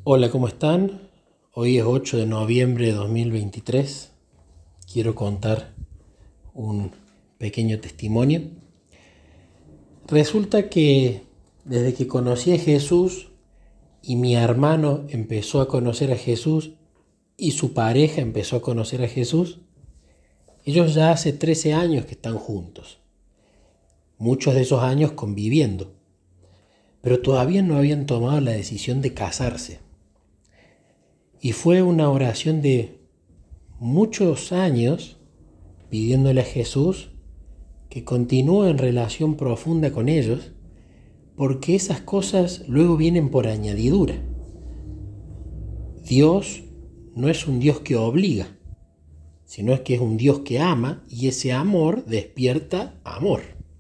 Hola, ¿cómo están? Hoy es 8 de noviembre de 2023. Quiero contar un pequeño testimonio. Resulta que desde que conocí a Jesús y mi hermano empezó a conocer a Jesús y su pareja empezó a conocer a Jesús, ellos ya hace 13 años que están juntos. Muchos de esos años conviviendo, pero todavía no habían tomado la decisión de casarse. Y fue una oración de muchos años pidiéndole a Jesús que continúe en relación profunda con ellos, porque esas cosas luego vienen por añadidura. Dios no es un Dios que obliga, sino es que es un Dios que ama y ese amor despierta amor.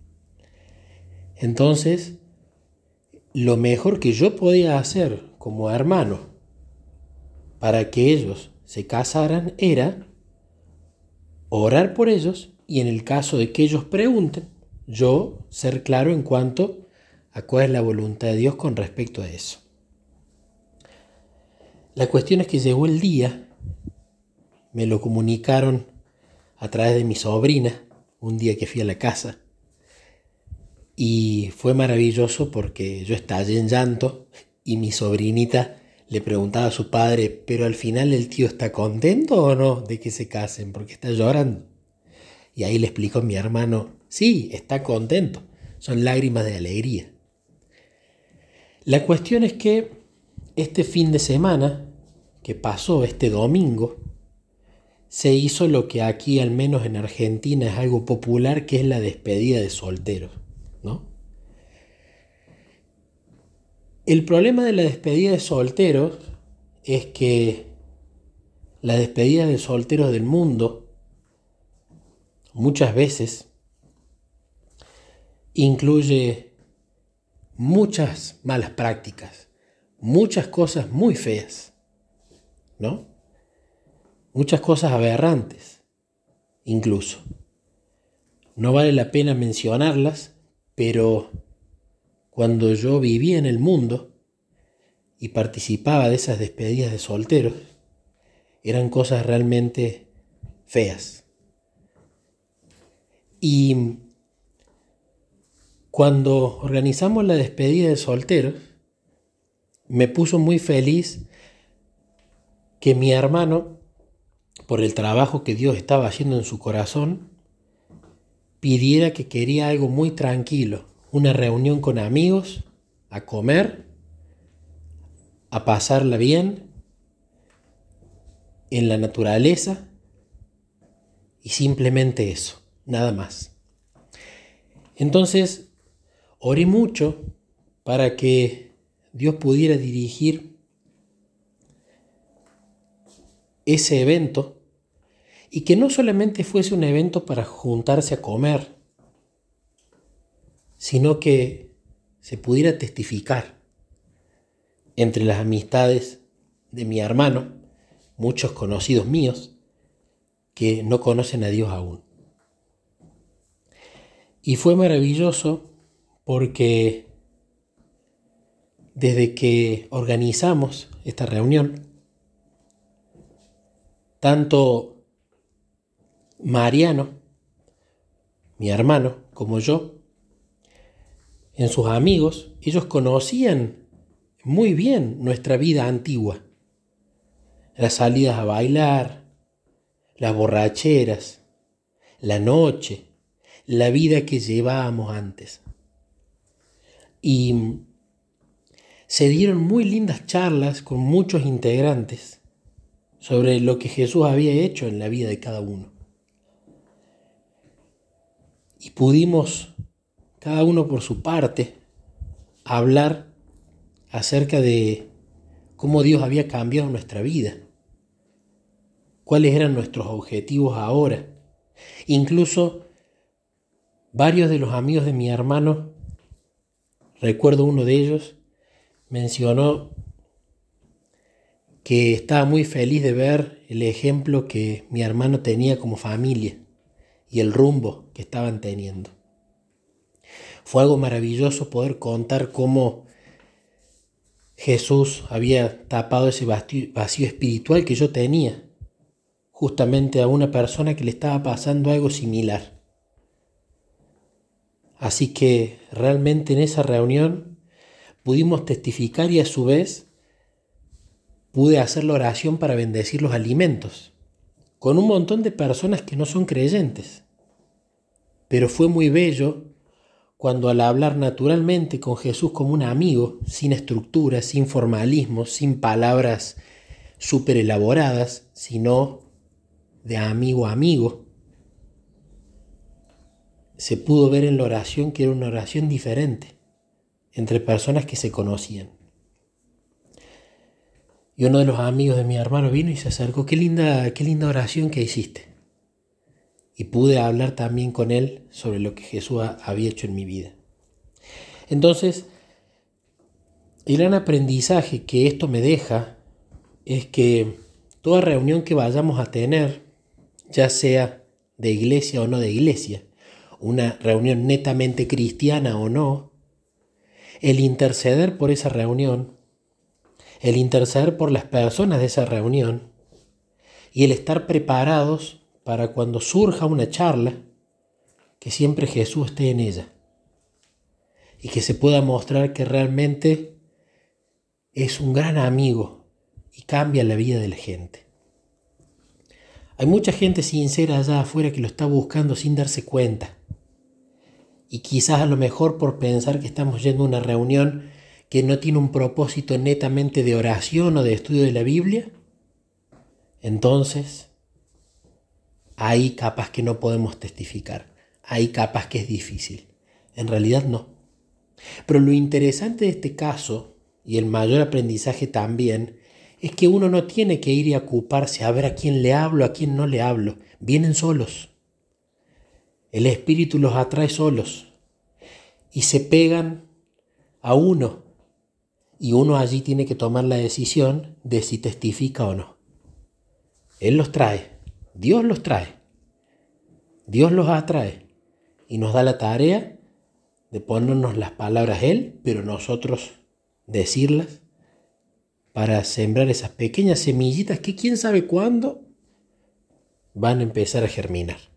Entonces, lo mejor que yo podía hacer como hermano para que ellos se casaran era orar por ellos y en el caso de que ellos pregunten, yo ser claro en cuanto a cuál es la voluntad de Dios con respecto a eso. La cuestión es que llegó el día, me lo comunicaron a través de mi sobrina, un día que fui a la casa, y fue maravilloso porque yo estallé en llanto y mi sobrinita le preguntaba a su padre, pero al final el tío está contento o no de que se casen, porque está llorando. Y ahí le explicó a mi hermano, sí, está contento, son lágrimas de alegría. La cuestión es que este fin de semana que pasó, este domingo, se hizo lo que aquí, al menos en Argentina, es algo popular, que es la despedida de solteros, ¿no? El problema de la despedida de solteros es que la despedida de solteros del mundo muchas veces incluye muchas malas prácticas, muchas cosas muy feas, ¿no? Muchas cosas aberrantes, incluso. No vale la pena mencionarlas, pero cuando yo vivía en el mundo y participaba de esas despedidas de solteros, eran cosas realmente feas. Y cuando organizamos la despedida de solteros, me puso muy feliz que mi hermano, por el trabajo que Dios estaba haciendo en su corazón, pidiera que quería algo muy tranquilo, una reunión con amigos, a comer, a pasarla bien, en la naturaleza, y simplemente eso, nada más. Entonces, oré mucho para que Dios pudiera dirigir ese evento y que no solamente fuese un evento para juntarse a comer, sino que se pudiera testificar entre las amistades de mi hermano, muchos conocidos míos que no conocen a Dios aún. Y fue maravilloso porque desde que organizamos esta reunión, tanto Mariano, mi hermano, como yo, en sus amigos, ellos conocían muy bien nuestra vida antigua. Las salidas a bailar, las borracheras, la noche, la vida que llevábamos antes. Y se dieron muy lindas charlas con muchos integrantes sobre lo que Jesús había hecho en la vida de cada uno. Y pudimos, cada uno por su parte, hablar acerca de cómo Dios había cambiado nuestra vida, cuáles eran nuestros objetivos ahora. Incluso varios de los amigos de mi hermano, recuerdo uno de ellos, mencionó que estaba muy feliz de ver el ejemplo que mi hermano tenía como familia y el rumbo que estaban teniendo. Fue algo maravilloso poder contar cómo Jesús había tapado ese vacío espiritual que yo tenía, justamente a una persona que le estaba pasando algo similar. Así que realmente en esa reunión pudimos testificar y a su vez pude hacer la oración para bendecir los alimentos, con un montón de personas que no son creyentes. Pero fue muy bello cuando al hablar naturalmente con Jesús como un amigo, sin estructuras, sin formalismos, sin palabras súper elaboradas, sino de amigo a amigo, se pudo ver en la oración que era una oración diferente entre personas que se conocían. Y uno de los amigos de mi hermano vino y se acercó, qué linda oración que hiciste. Y pude hablar también con él sobre lo que Jesús había hecho en mi vida. Entonces, el gran aprendizaje que esto me deja es que toda reunión que vayamos a tener, ya sea de iglesia o no de iglesia, una reunión netamente cristiana o no, el interceder por esa reunión, el interceder por las personas de esa reunión y el estar preparados para cuando surja una charla, que siempre Jesús esté en ella y que se pueda mostrar que realmente es un gran amigo y cambia la vida de la gente. Hay mucha gente sincera allá afuera que lo está buscando sin darse cuenta. Y quizás a lo mejor por pensar que estamos yendo a una reunión que no tiene un propósito netamente de oración o de estudio de la Biblia, entonces ahí capaz que no podemos testificar, ahí capaz que es difícil. En realidad no. Pero lo interesante de este caso, y el mayor aprendizaje también, es que uno no tiene que ir y ocuparse a ver a quién le hablo, a quién no le hablo. Vienen solos. El Espíritu los atrae solos y se pegan a uno. Y uno allí tiene que tomar la decisión de si testifica o no. Él los trae, Dios los trae, Dios los atrae y nos da la tarea de ponernos las palabras Él, pero nosotros decirlas para sembrar esas pequeñas semillitas que quién sabe cuándo van a empezar a germinar.